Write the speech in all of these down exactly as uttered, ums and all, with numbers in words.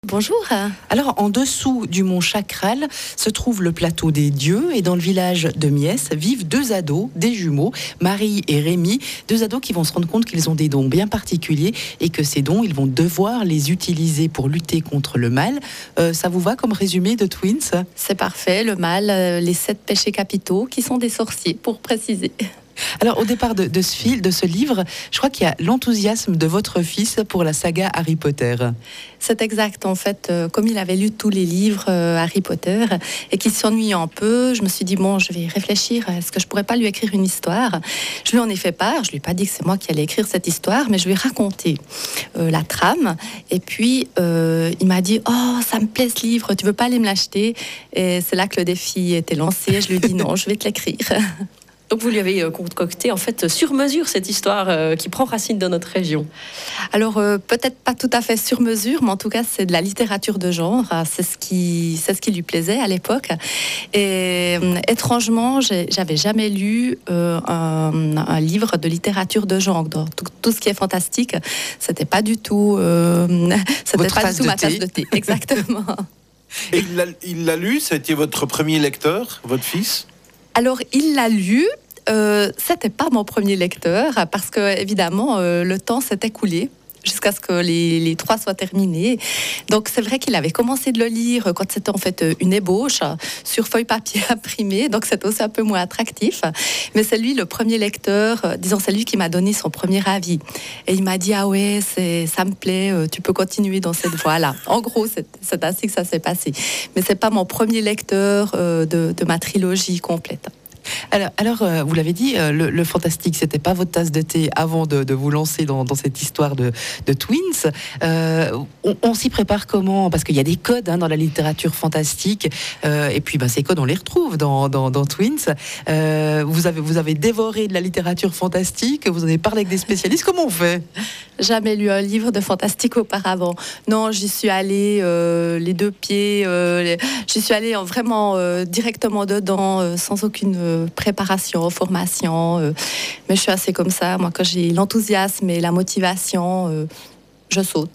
Bonjour. Alors, en dessous du mont Chakral se trouve le plateau des dieux et dans le village de Miès vivent deux ados, des jumeaux, Marie et Rémi, deux ados qui vont se rendre compte qu'ils ont des dons bien particuliers et que ces dons, ils vont devoir les utiliser pour lutter contre le mal. Euh, ça vous va comme résumé de Twins ? C'est parfait, le mal, euh, les sept péchés capitaux qui sont des sorciers, pour préciser. Alors, au départ de, de ce film, de ce livre, je crois qu'il y a l'enthousiasme de votre fils pour la saga Harry Potter. C'est exact. En fait, euh, comme il avait lu tous les livres euh, Harry Potter et qu'il s'ennuyait un peu, je me suis dit, bon, je vais réfléchir. Est-ce que je pourrais pas lui écrire une histoire ? Je lui en ai fait part. Je lui ai pas dit que c'est moi qui allais écrire cette histoire, mais je lui ai raconté euh, la trame. Et puis, euh, il m'a dit, oh, ça me plaît ce livre, tu veux pas aller me l'acheter ? Et c'est là que le défi était lancé. Je lui ai dit, non, je vais te l'écrire. Donc vous lui avez concocté en fait sur mesure cette histoire euh, qui prend racine dans notre région. Alors euh, peut-être pas tout à fait sur mesure, mais en tout cas c'est de la littérature de genre. C'est ce qui, c'est ce qui lui plaisait à l'époque. Et euh, étrangement, j'ai, j'avais jamais lu euh, un, un livre de littérature de genre. Donc, tout, tout ce qui est fantastique, c'était pas du tout, euh, c'était Votre pas du tout ma thé. tasse de thé. Exactement. Et il l'a, il l'a lu, ça a été votre premier lecteur, votre fils ? Alors, il l'a lu. Euh, c'était pas mon premier lecteur parce que évidemment euh, le temps s'est écoulé jusqu'à ce que les, les trois soient terminés. Donc c'est vrai qu'il avait commencé de le lire quand c'était en fait une ébauche sur feuille papier imprimée, donc c'était aussi un peu moins attractif. Mais c'est lui le premier lecteur, euh, disons c'est lui qui m'a donné son premier avis. Et il m'a dit ah ouais c'est, ça me plaît, euh, tu peux continuer dans cette voie-là. En gros c'est, c'est ainsi que ça s'est passé. Mais c'est pas mon premier lecteur euh, de, de ma trilogie complète. Alors, alors euh, vous l'avez dit, euh, le, le fantastique, c'était pas votre tasse de thé avant de, de vous lancer dans, dans cette histoire de, de Twins. Euh, on, on s'y prépare comment ? Parce qu'il y a des codes hein, dans la littérature fantastique, euh, et puis bah, ces codes, on les retrouve dans, dans, dans Twins. Euh, vous, avez, vous avez dévoré de la littérature fantastique, vous en avez parlé avec des spécialistes. Comment on fait ? Jamais lu un livre de fantastique auparavant. Non, j'y suis allée euh, les deux pieds. Euh, les... J'y suis allée euh, vraiment euh, directement dedans, euh, sans aucune euh, préparation, formation. Euh, mais je suis assez comme ça. Moi, quand j'ai l'enthousiasme et la motivation, euh, je saute.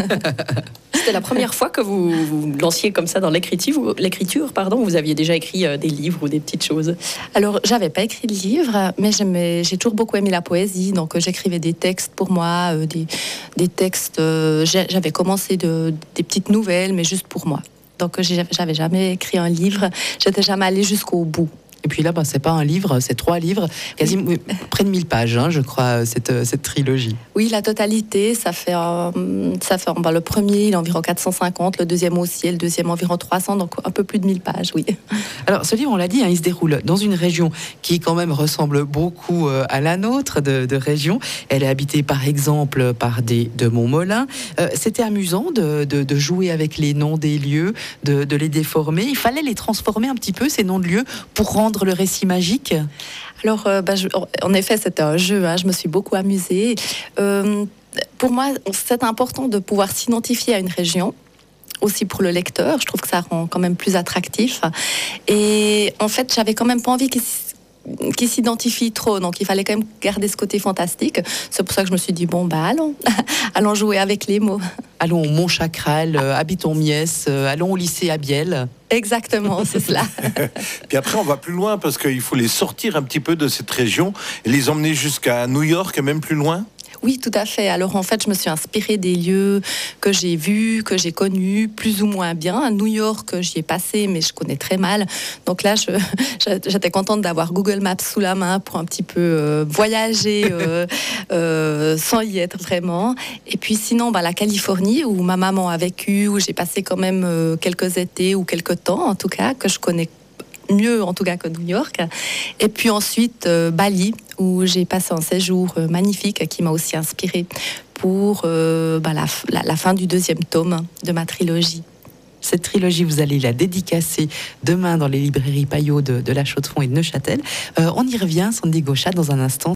C'était la première fois que vous vous lanciez comme ça dans l'écriture, l'écriture pardon, vous aviez déjà écrit euh, des livres ou des petites choses. Alors, j'avais pas écrit de livre, mais j'aimais, j'ai toujours beaucoup aimé la poésie, donc euh, j'écrivais des textes pour moi, euh, des, des textes. Euh, j'avais commencé de, des petites nouvelles, mais juste pour moi. Donc, euh, j'avais jamais écrit un livre, j'étais jamais allée jusqu'au bout. Et puis là, bah, c'est pas un livre, c'est trois livres, quasiment oui, près de mille pages, hein, je crois, cette, cette trilogie. Oui, la totalité, ça fait, euh, ça fait bah, le premier, il est environ quatre cent cinquante, le deuxième aussi, et le deuxième environ trois cents, donc un peu plus de mille pages, oui. Alors, ce livre, on l'a dit, hein, il se déroule dans une région qui quand même ressemble beaucoup euh, à la nôtre de, de région. Elle est habitée, par exemple, par des de Montmolin. Euh, c'était amusant de, de, de jouer avec les noms des lieux, de, de les déformer. Il fallait les transformer un petit peu, ces noms de lieux, pour rendre le récit magique. Alors, euh, bah, je, en effet, c'était un jeu. Hein, je me suis beaucoup amusée. Euh, pour moi, c'est important de pouvoir s'identifier à une région. Aussi pour le lecteur, je trouve que ça rend quand même plus attractif. Et en fait, j'avais quand même pas envie qu'il qui s'identifie trop, donc il fallait quand même garder ce côté fantastique. C'est pour ça que je me suis dit, bon, bah allons, allons jouer avec les mots. Allons au Mont Chakral, euh, habitons Miès, euh, allons au lycée à Biel. Exactement, c'est cela. Puis après, on va plus loin parce qu'il faut les sortir un petit peu de cette région et les emmener jusqu'à New York et même plus loin. Oui, tout à fait. Alors en fait, je me suis inspirée des lieux que j'ai vus, que j'ai connus, plus ou moins bien. À New York, j'y ai passé, mais je connais très mal. Donc là, je, j'étais contente d'avoir Google Maps sous la main pour un petit peu euh, voyager euh, euh, sans y être vraiment. Et puis sinon, bah, la Californie, où ma maman a vécu, où j'ai passé quand même euh, quelques étés ou quelques temps, en tout cas, que je connais mieux en tout cas que New York. Et puis ensuite euh, Bali, où j'ai passé un séjour euh, magnifique qui m'a aussi inspirée pour euh, bah, la, la, la fin du deuxième tome de ma trilogie. Cette trilogie, vous allez la dédicacer demain dans les librairies Payot de, de La Chaux-de-Fonds et de Neuchâtel. Euh, on y revient, Sandy Gauchat, dans un instant.